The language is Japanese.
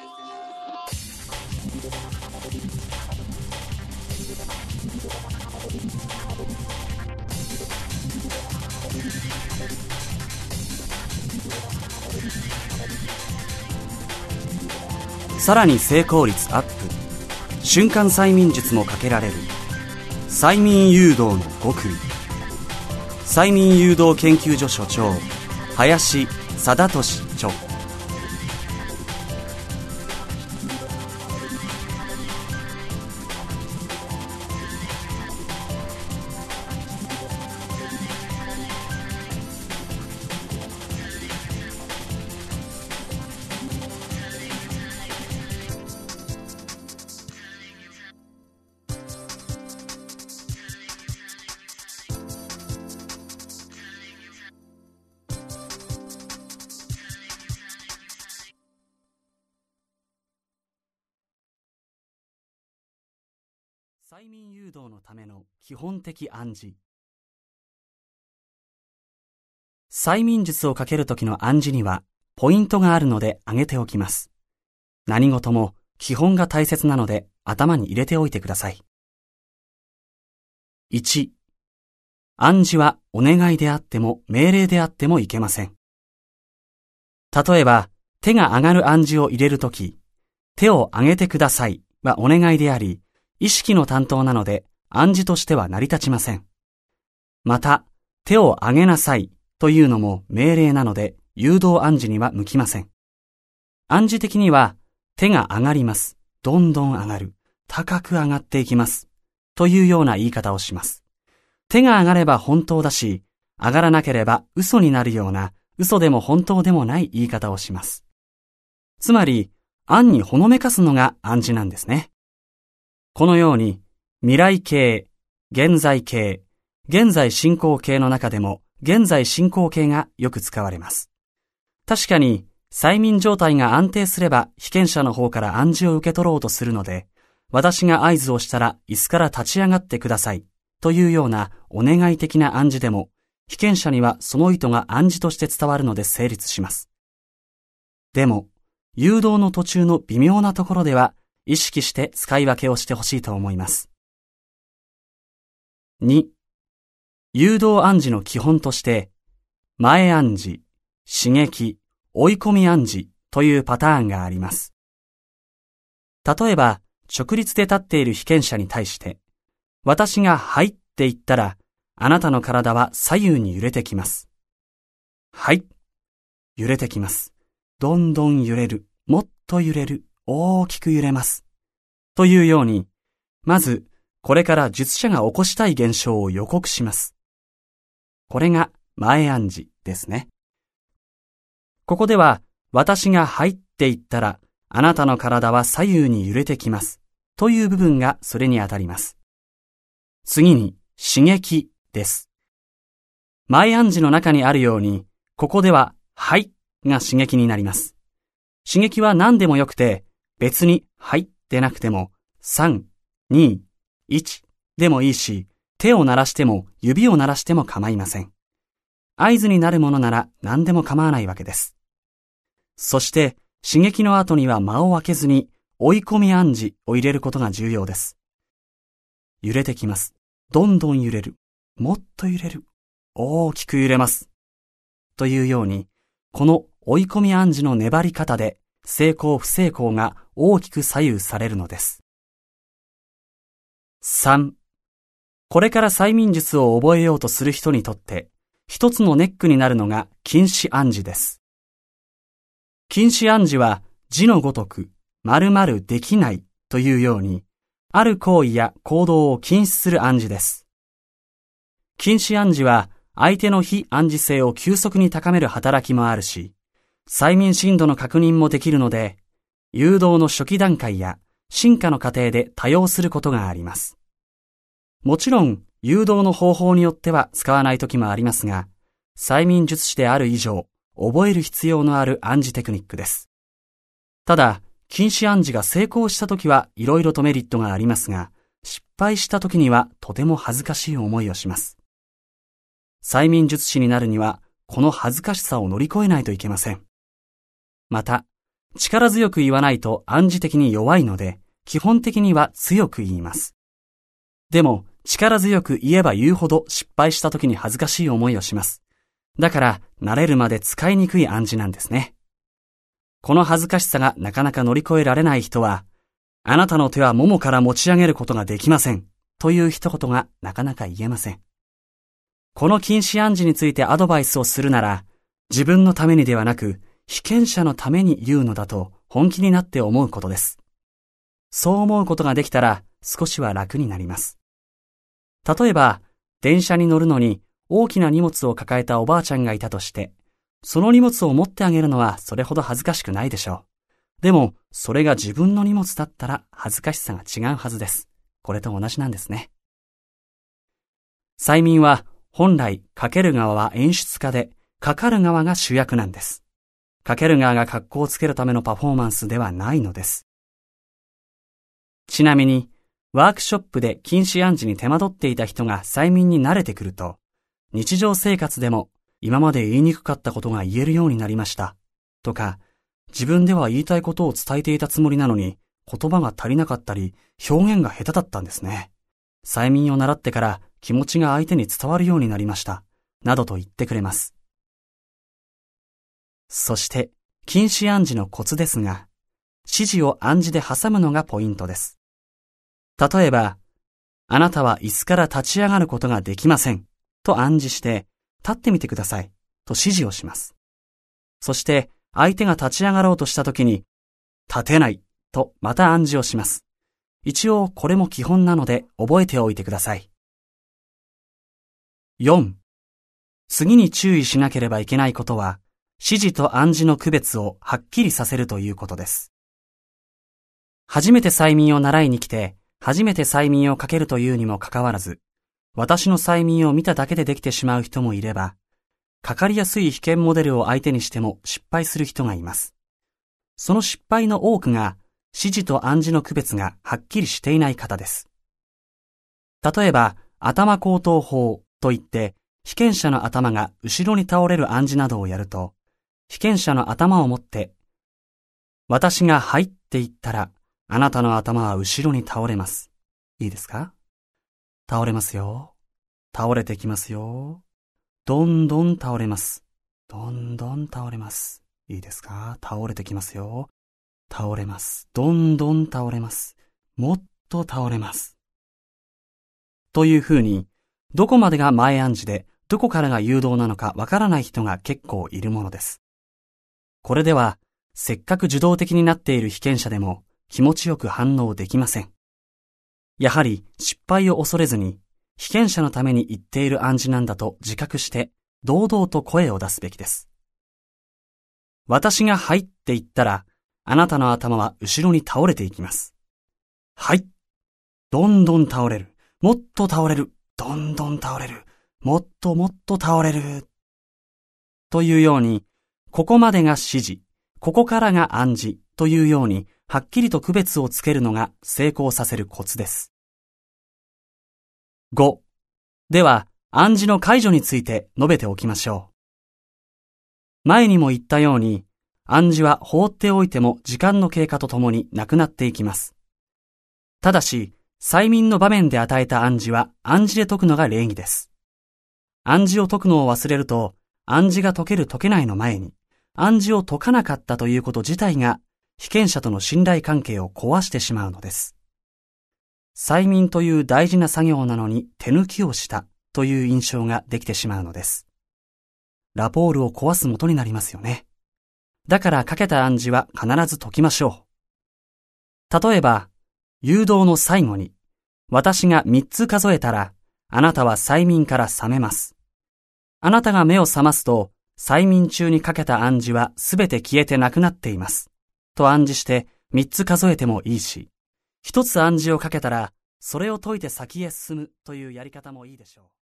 さらに成功率アップ、瞬間催眠術もかけられる催眠誘導の極意。催眠誘導研究所所長林貞俊著。催眠誘導のための基本的暗示。催眠術をかけるときの暗示にはポイントがあるので挙げておきます。何事も基本が大切なので頭に入れておいてください。1、暗示はお願いであっても命令であってもいけません。例えば、手が上がる暗示を入れるとき、手を上げてくださいはお願いであり、意識の担当なので暗示としては成り立ちません。また、手を上げなさいというのも命令なので誘導暗示には向きません。暗示的には手が上がります、どんどん上がる、高く上がっていきますというような言い方をします。手が上がれば本当だし、上がらなければ嘘になるような嘘でも本当でもない言い方をします。つまり、暗にほのめかすのが暗示なんですね。このように、未来形、現在形、現在進行形の中でも現在進行形がよく使われます。確かに、催眠状態が安定すれば被験者の方から暗示を受け取ろうとするので、私が合図をしたら椅子から立ち上がってくださいというようなお願い的な暗示でも、被験者にはその意図が暗示として伝わるので成立します。でも、誘導の途中の微妙なところでは、意識して使い分けをしてほしいと思います。2、誘導暗示の基本として、前暗示、刺激、追い込み暗示というパターンがあります。例えば、直立で立っている被験者に対して、私がはいって言ったら、あなたの体は左右に揺れてきます。はい。揺れてきます。どんどん揺れる。もっと揺れる。大きく揺れます。というように、まず、これから術者が起こしたい現象を予告します。これが前暗示ですね。ここでは、私がはいって言ったら、あなたの体は左右に揺れてきます。という部分がそれにあたります。次に、刺激です。前暗示の中にあるように、ここでは、はいが刺激になります。刺激は何でもよくて、別にはいってなくても、3、2、1でもいいし、手を鳴らしても指を鳴らしても構いません。合図になるものなら何でも構わないわけです。そして、刺激の後には間を空けずに、追い込み暗示を入れることが重要です。揺れてきます。どんどん揺れる。もっと揺れる。大きく揺れます。というように、この追い込み暗示の粘り方で、成功不成功が大きく左右されるのです。3. これから催眠術を覚えようとする人にとって、一つのネックになるのが禁止暗示です。禁止暗示は字のごとく、〇〇できないというように、ある行為や行動を禁止する暗示です。禁止暗示は相手の非暗示性を急速に高める働きもあるし、催眠深度の確認もできるので、誘導の初期段階や進化の過程で多用することがあります。もちろん、誘導の方法によっては使わないときもありますが、催眠術師である以上、覚える必要のある暗示テクニックです。ただ、禁止暗示が成功したときは色々とメリットがありますが、失敗したときにはとても恥ずかしい思いをします。催眠術師になるには、この恥ずかしさを乗り越えないといけません。また、 力強く言わないと暗示的に弱いので、基本的には強く言います。でも、力強く言えば言うほど失敗した時に恥ずかしい思いをします。だから、慣れるまで使いにくい暗示なんですね。この恥ずかしさがなかなか乗り越えられない人は、あなたの手はももから持ち上げることができません。という一言がなかなか言えません。この禁止暗示についてアドバイスをするなら、自分のためにではなく、被験者のために言うのだと本気になって思うことです。そう思うことができたら少しは楽になります。例えば、電車に乗るのに大きな荷物を抱えたおばあちゃんがいたとして、その荷物を持ってあげるのはそれほど恥ずかしくないでしょう。でも、それが自分の荷物だったら恥ずかしさが違うはずです。これと同じなんですね。催眠は本来かける側は演出家で、かかる側が主役なんです。かける側が格好をつけるためのパフォーマンスではないのです。ちなみに、ワークショップで禁止暗示に手間取っていた人が催眠に慣れてくると、日常生活でも今まで言いにくかったことが言えるようになりました。とか、自分では言いたいことを伝えていたつもりなのに、言葉が足りなかったり、表現が下手だったんですね。催眠を習ってから気持ちが相手に伝わるようになりました。などと言ってくれます。そして、禁止暗示のコツですが、指示を暗示で挟むのがポイントです。例えば、あなたは椅子から立ち上がることができません。と暗示して、立ってみてください。と指示をします。そして、相手が立ち上がろうとしたときに、立てない。とまた暗示をします。一応これも基本なので覚えておいてください。4. 次に注意しなければいけないことは、指示と暗示の区別をはっきりさせるということです。初めて催眠を習いに来て、初めて催眠をかけるというにもかかわらず、私の催眠を見ただけでできてしまう人もいれば、かかりやすい被験モデルを相手にしても失敗する人がいます。その失敗の多くが、指示と暗示の区別がはっきりしていない方です。例えば、頭後頭法といって、被験者の頭が後ろに倒れる暗示などをやると、被験者の頭を持って、私がはいって言ったら、あなたの頭は後ろに倒れます。いいですか？倒れますよ。倒れてきますよ。どんどん倒れます。どんどん倒れます。いいですか？倒れてきますよ。倒れます。どんどん倒れます。もっと倒れます。というふうに、どこまでが前暗示で、どこからが誘導なのかわからない人が結構いるものです。これでは、せっかく受動的になっている被験者でも気持ちよく反応できません。やはり失敗を恐れずに、被験者のために言っている暗示なんだと自覚して、堂々と声を出すべきです。私がはいって言ったら、あなたの頭は後ろに倒れていきます。はい。どんどん倒れる。もっと倒れる。どんどん倒れる。もっともっと倒れる。というように、ここまでが指示、ここからが暗示というように、はっきりと区別をつけるのが成功させるコツです。5. では、暗示の解除について述べておきましょう。前にも言ったように、暗示は放っておいても時間の経過とともになくなっていきます。ただし、催眠の場面で与えた暗示は暗示で解くのが礼儀です。暗示を解くのを忘れると、暗示が解ける解けないの前に、暗示を解かなかったということ自体が、被験者との信頼関係を壊してしまうのです。催眠という大事な作業なのに手抜きをしたという印象ができてしまうのです。ラポールを壊す元になりますよね。だからかけた暗示は必ず解きましょう。例えば、誘導の最後に、私が3つ数えたら、あなたは催眠から覚めます。あなたが目を覚ますと、催眠中にかけた暗示はすべて消えてなくなっています。と暗示して3つ数えてもいいし、1つ暗示をかけたら、それを解いて先へ進むというやり方もいいでしょう。